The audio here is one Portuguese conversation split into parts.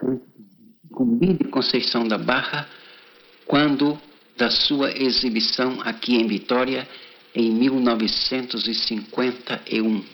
Cumbi de Conceição da Barra, quando da sua exibição aqui em Vitória em 1951.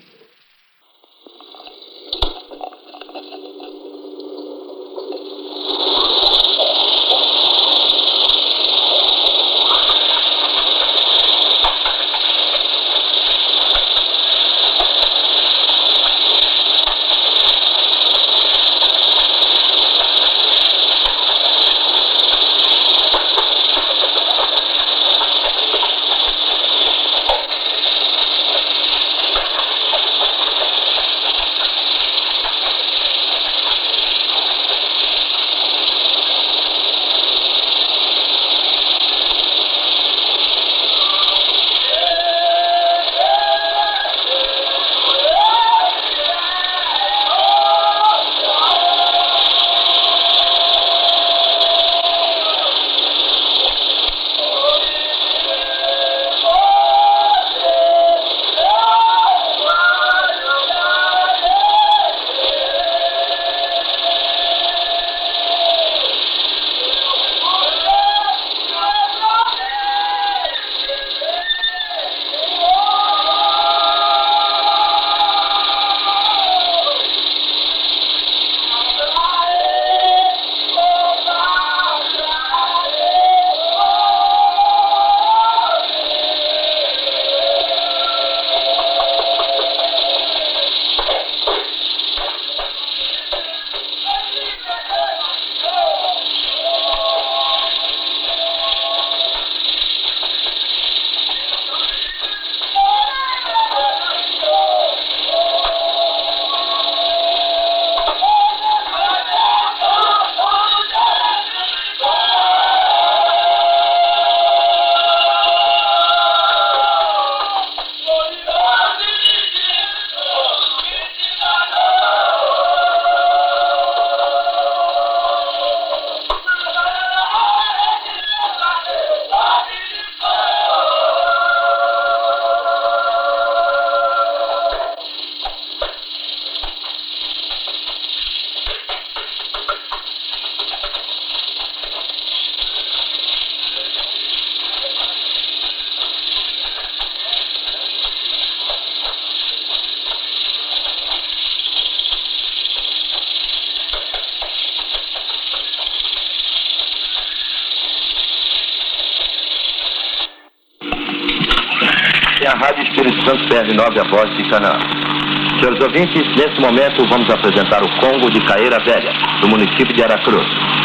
A Rádio Espírito Santo PR9, a voz de Canaã. Senhores ouvintes, nesse momento vamos apresentar o Congo de Caeira Velha, do município de Aracruz.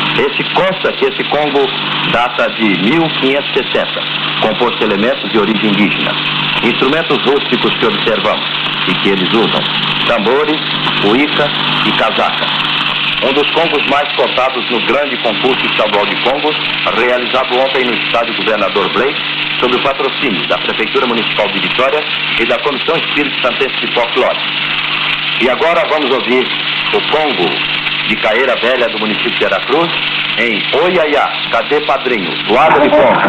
Consta que esse Congo data de 1560, composto de elementos de origem indígena. Instrumentos rústicos que observamos e que eles usam: tambores, uíca e casaca. Um dos congos mais cotados no grande concurso estadual de congos, realizado ontem no estádio Governador Blake, sob o patrocínio da Prefeitura Municipal de Vitória e da Comissão Espírito Santense de Folclore. E agora vamos ouvir o Congo de Caeira Velha do município de Aracruz em Oiaiá, Cadê Padrinho? Toada de Congo.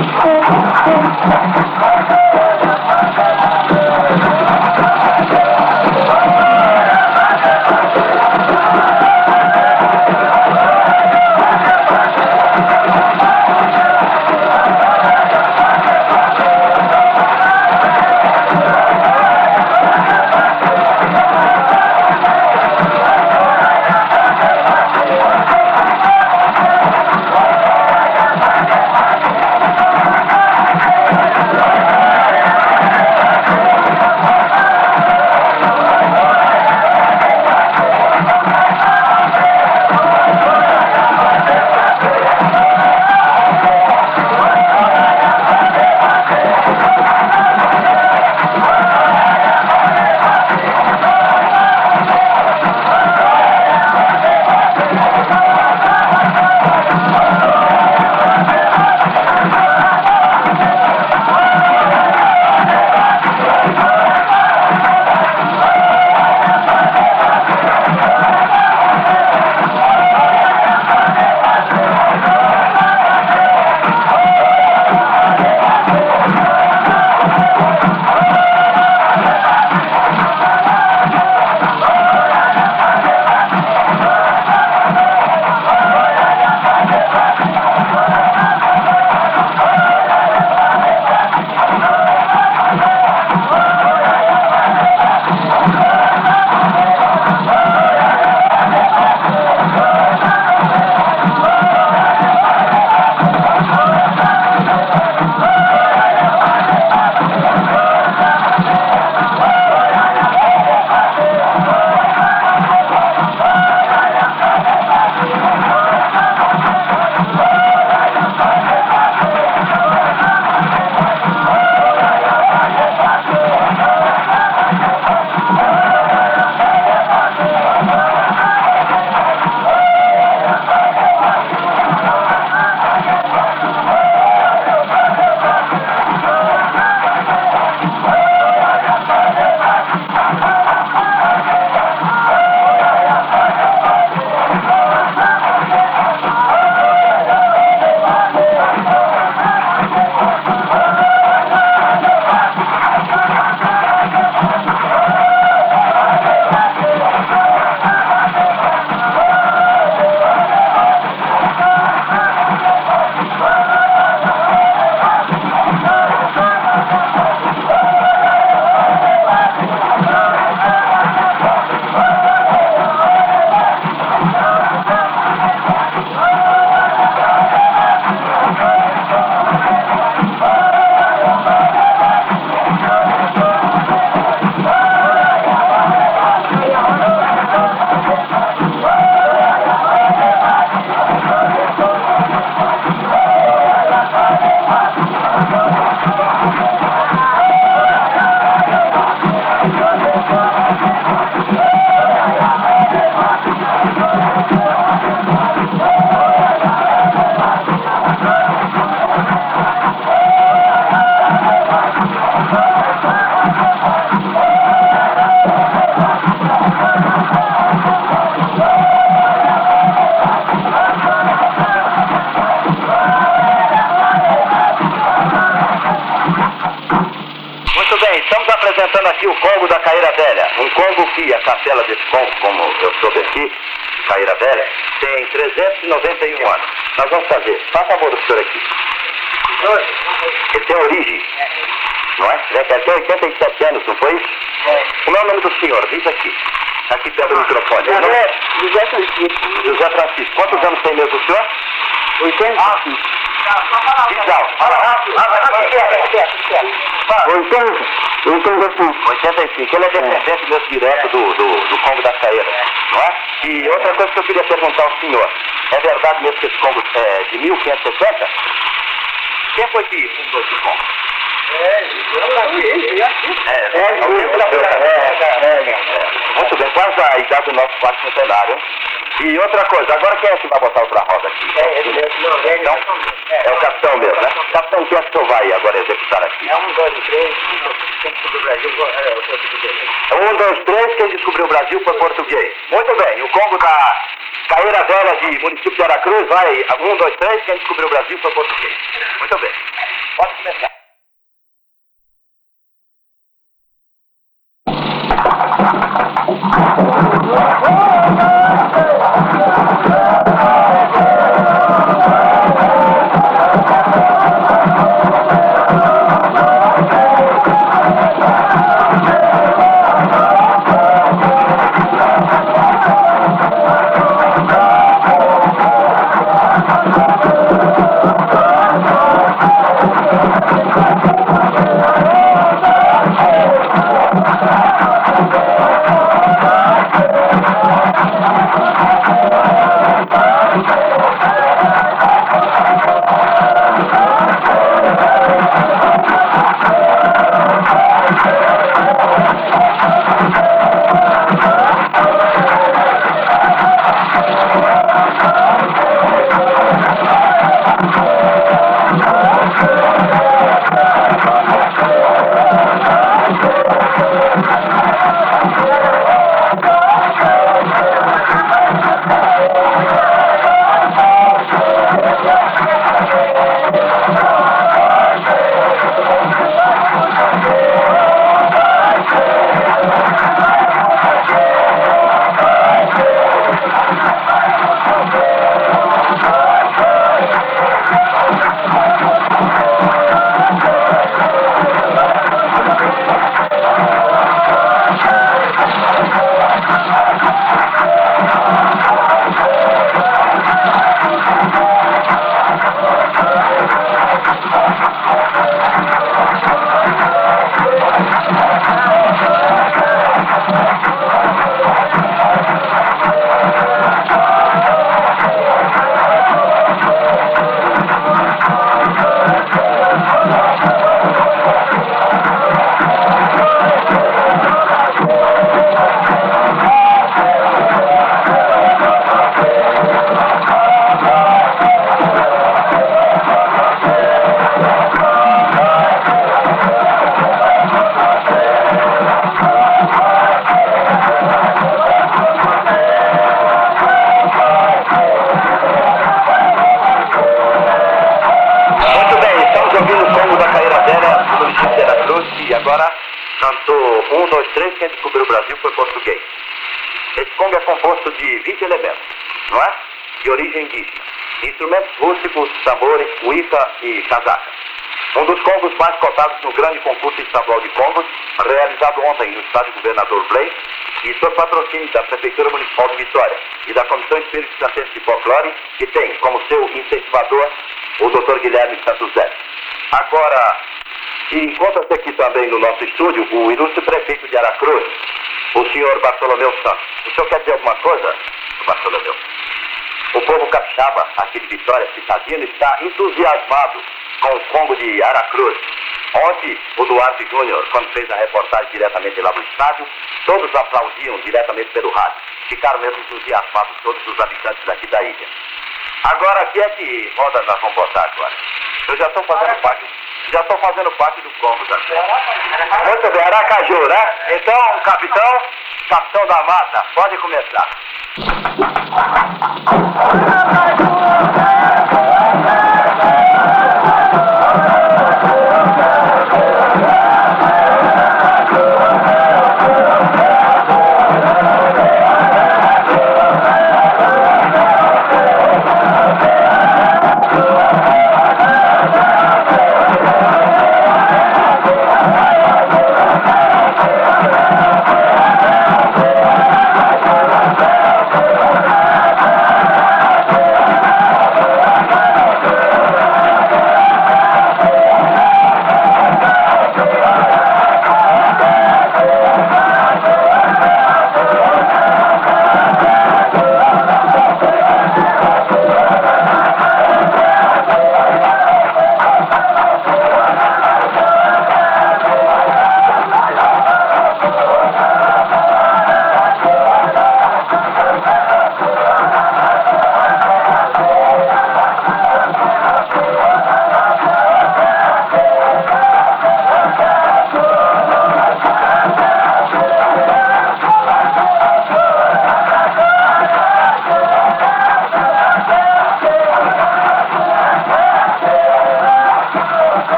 Um Congo que a capela desse Congo, como eu soube aqui, Caíra Velha, tem 391 anos. Nós vamos fazer. Faça favor do senhor aqui. Ele tem origem, não é? Ele tem 87 anos, não foi isso? Como é o nome do senhor? Diz aqui. Aqui perto do microfone. José Francisco. José Francisco. Quantos anos tem mesmo o senhor? 85. Diz alto. Fala rápido. 85. Ele é descendente mesmo direto do Congo das Caeiras, não é? E outra coisa que eu queria perguntar ao senhor. É verdade mesmo que esse Congo é de 1560? Quem foi que fundou esse Congo? Muito bem, quase a idade do nosso quarto centenário. E outra coisa, agora quem é que vai botar outra roda aqui? Então, é o capitão mesmo, né? Capitão, quem é que o senhor vai agora executar aqui? É 1, 2, 3, quem descobriu o Brasil foi português. É 1, 2, 3, quem descobriu o Brasil foi português. Muito bem, o Congo da Caíra Velha de município de Aracruz vai 1, 2, 3, quem descobriu o Brasil foi português. Muito bem, pode começar. Agora cantou 1, 2, 3, quem descobriu o Brasil foi português. Esse Congo é composto de 20 elementos, não é? De origem indígena. Instrumentos rústicos, tambores, uíca e casaca. Um dos Congos mais cotados no grande concurso estadual de Congos, realizado ontem no estádio Governador Blay, e sob patrocínio da Prefeitura Municipal de Vitória e da Comissão Espírito Santense de Folclore, que tem como seu incentivador o Dr. Guilherme Santos Zé. Agora, e encontra-se aqui também no nosso estúdio o ilustre prefeito de Aracruz, o senhor Bartolomeu Santos. O senhor quer dizer alguma coisa, Bartolomeu? O povo capixaba aqui de Vitória, citadino, está entusiasmado com o Congo de Aracruz. Ontem, o Duarte Júnior, quando fez a reportagem diretamente lá do estádio, todos aplaudiam diretamente pelo rádio. Ficaram mesmo entusiasmados todos os habitantes daqui da ilha. Agora, o que é que roda nós vamos botar agora? Eu já estou fazendo parte do Congo também. Muito bem, Aracaju, né? Então, capitão da mata, pode começar.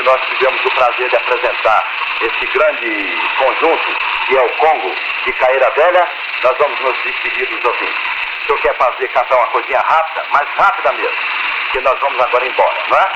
nós tivemos o prazer de apresentar esse grande conjunto, que é o Congo de Caeira Velha, nós vamos nos despedir dos ouvintes. O senhor quer cantar uma coisinha rápida, mais rápida mesmo, que nós vamos agora embora, não é?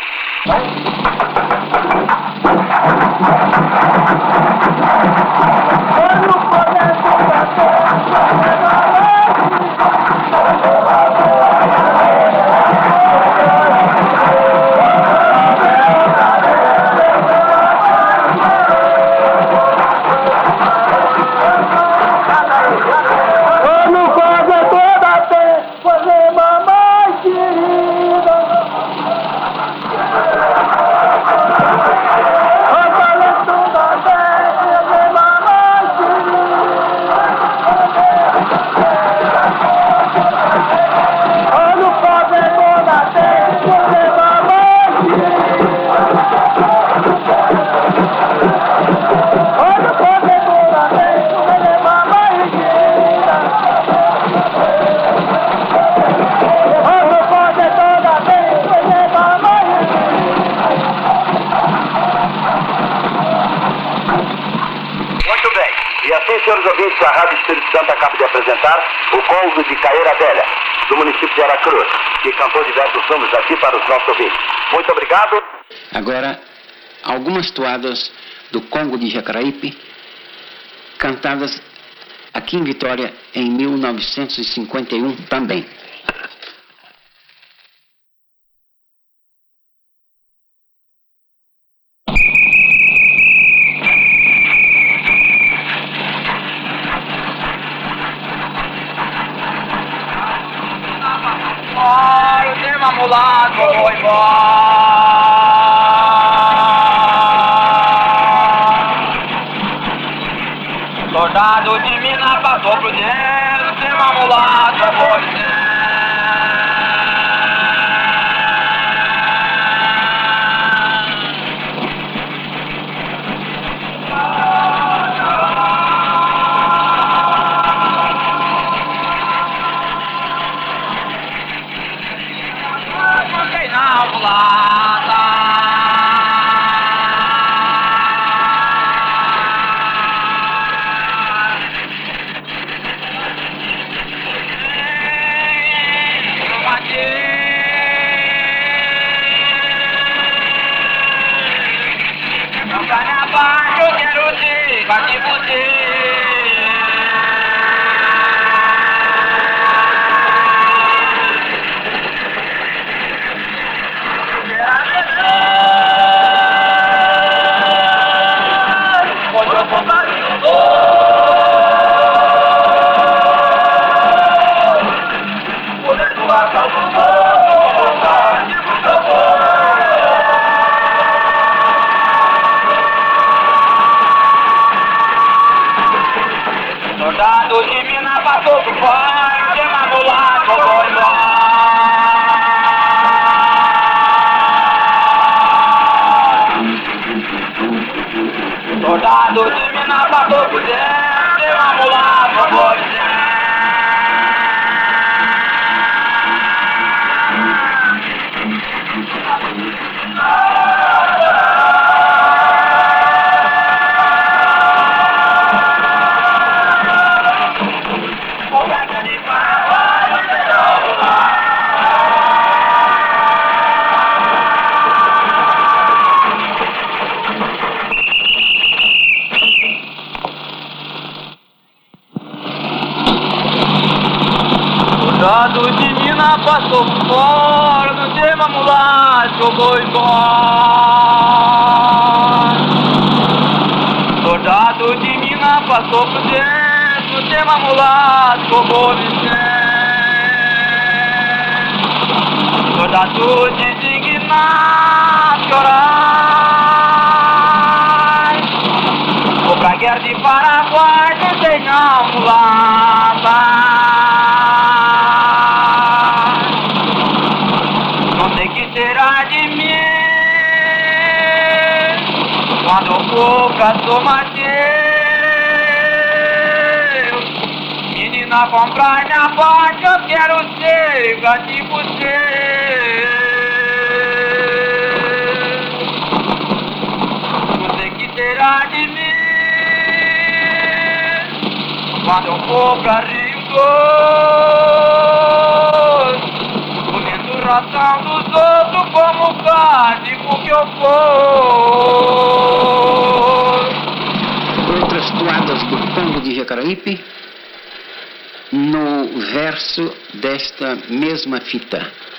Senhores ouvintes, a Rádio Espírito Santo acaba de apresentar o Congo de Caeira Velha, do município de Aracruz, que cantou diversos números aqui para os nossos ouvintes. Muito obrigado. Agora, algumas toadas do Congo de Jacaraípe, cantadas aqui em Vitória em 1951 também. Mulato, vou embora. Soldado de mina passou pro dinheiro, tem uma mulata, vou dizer. Soldado de mina passou por fora, tem uma mulata, vou embora. Soldado de mina passou por dentro, tem uma mulata, vou embora. Soldado de mina passou por fora, não tem uma mulata, eu vou embora. Soldado de mina passou por dentro, não tem uma mulata, eu vou dizer. Soldado designado chorar, vou pra guerra de Paraguai, não tem não mulata. Será de mim quando for pra Somateus? Menina, comprar minha parte, eu quero ser igual de você. cuidar de mim quando eu for pra Rio Doce, comendo ração dos outros como cântico que eu for. Outras toadas do Congo de Jacaraípe, no verso desta mesma fita.